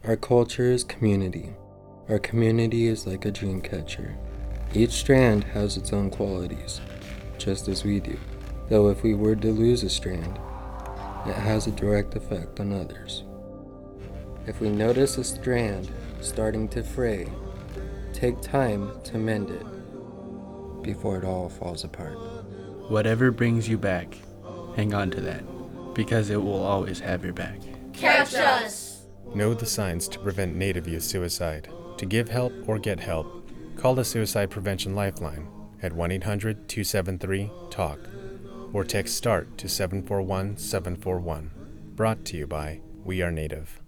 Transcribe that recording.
Our culture is community. Our community is like a dream catcher. Each strand has its own qualities, just as we do. Though if we were to lose a strand, it has a direct effect on others. If we notice a strand starting to fray, take time to mend it before it all falls apart. Whatever brings you back, hang on to that, because it will always have your back. Catch us! Know the signs to prevent Native youth suicide. To give help or get help, call the Suicide Prevention Lifeline at 1-800-273-TALK or text START to 741-741. Brought to you by We Are Native.